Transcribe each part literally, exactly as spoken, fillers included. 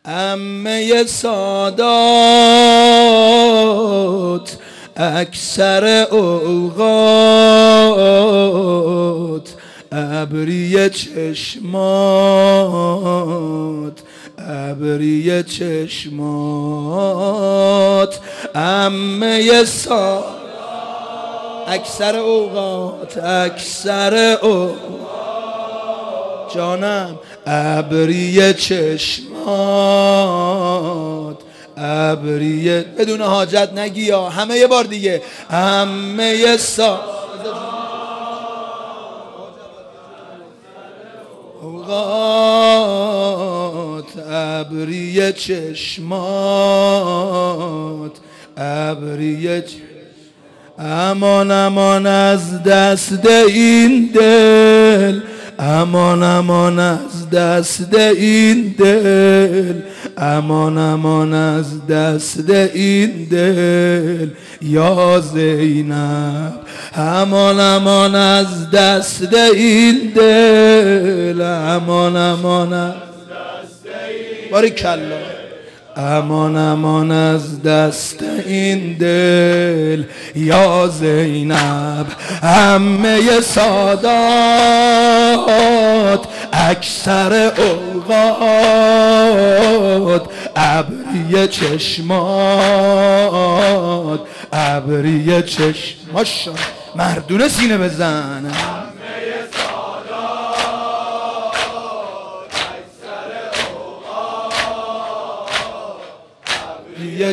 عمه سادات اکثر اوقات ابری چشمات ابری چشمات عمه سادات اکثر اوقات اکثر اوقات جانم ابری چشمات ابری بدون حاجت نگی یا همه یه بار دیگه همه سا اوقات ابری چشمات ابری چشمات امان امان از دست این دل امان امان از دست این دل امان امان از دست این دل یا زینب امان امان از دست این دل امان امان از دست این باریکالله امان امان از دست این دل یا زینب عمه سادات اکثر اوقات ابری چشمات ابری چشماش مردونه سینه بزن یه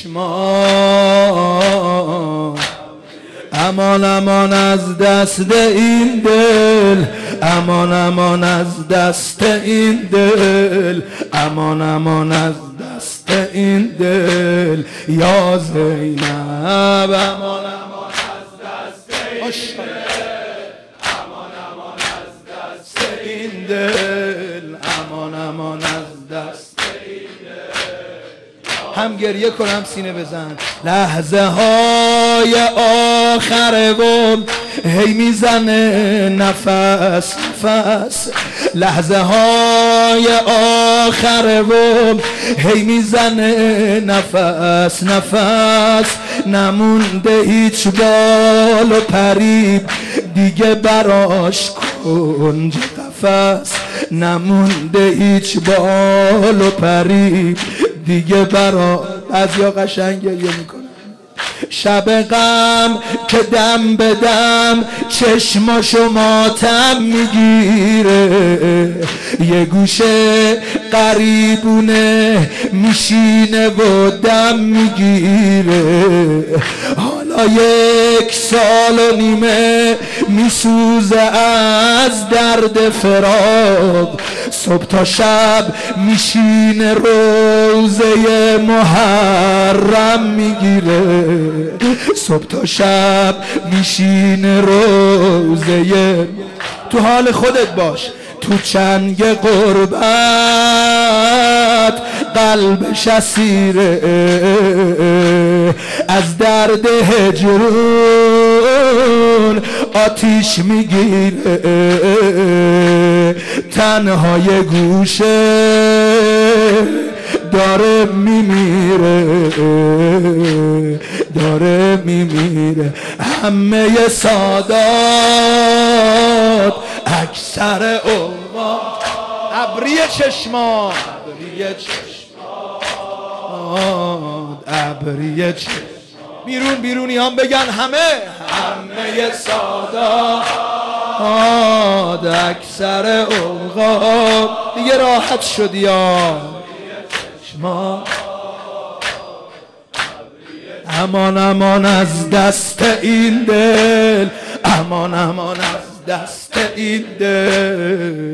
چشمان امان امان از دست این دل امان امان از دست این دل امان امان از دست این دل یا زینب امان امان از دست این دل امان امان از دست این دل امان امان از دست هم گریه کنم سینه بزن لحظه های آخره و هی میزنه نفس نفس لحظه های آخره و هی میزنه نفس نفس نمونده هیچ بال و پریب دیگه براش کنج قفس نمونده هیچ بال و پریب دیگه برا بعضیا قشنگ گریه میکنه شب غم که دم به دم چشماشو ماتم میگیره یه گوشه قریبونه میشینه و دم میگیره حالا یک سال و نیمه میسوزه از درد فراق صبح تا شب میشینه روزه محرم میگیره صبح تا شب میشینه روزه تو حال خودت باش تو چنگ غربت قلبش اسیره از درد هجرون آتیش میگیره تنها یه گوشه داره میمیره داره میمیره همه سادات اکثر اوقات ابری چشمان ابری چشمان ابری چشمان بیرون بیرونی هم بگن همه همه سادات اکثر اوقات دیگه راحت شدی یا امان امان از دست این دل امان امان از دست این دل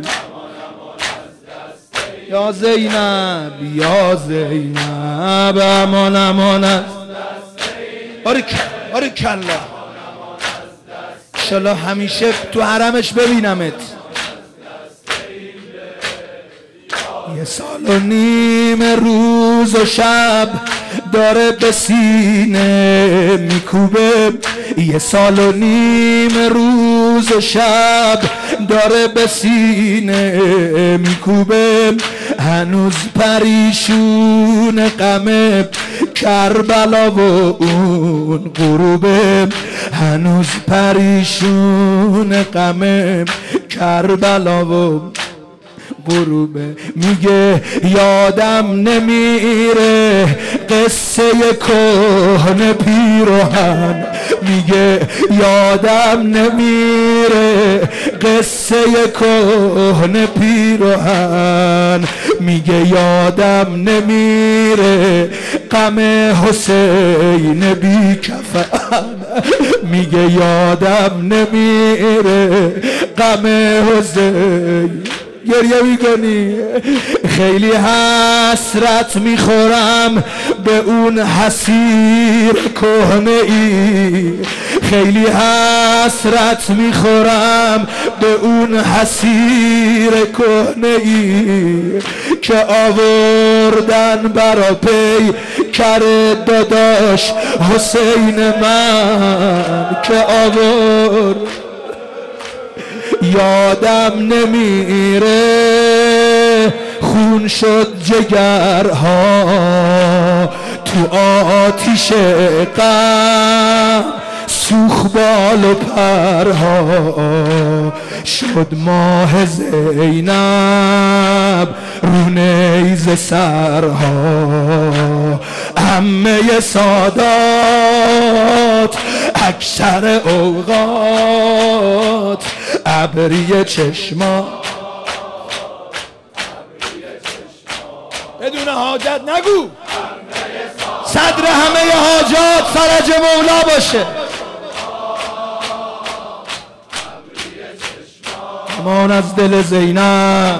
یا زینب یا زینب امان امان از باریکالله باریکالله انشالله همیشه تو حرمش ببینمت یه سال و نیم رو روز و شب داره به سینه میکوبه، یه سال و نیم روز و شب داره به سینه میکوبه، هنوز پریشون غم کربلا و اون غروبه، هنوز پریشون غم کربلا و غروبه. میگه یادم نمیره قصه کهنه پیراهن، میگه یادم نمیره قصه کهنه پیراهن، میگه یادم نمیره غم حسین بی کفن، میگه یادم نمیره غم حسین. گریه میکنی؟ خیلی حسرت میخورم به اون حسیر کهنه ای، خیلی حسرت میخورم به اون حسیر کهنه ای که آوردن برا پی کر داداش حسین من، که آورد یادم نمیره خون شد جگرها تو آتیش غم، سوخ بال و پرها شد ماه زینب رو نیزه سرها، همه سادات اکثر اوقات ابری چشما بدون حاجت نگو، صدر همه حاجات فرج مولا باشه. امان از دل زینب،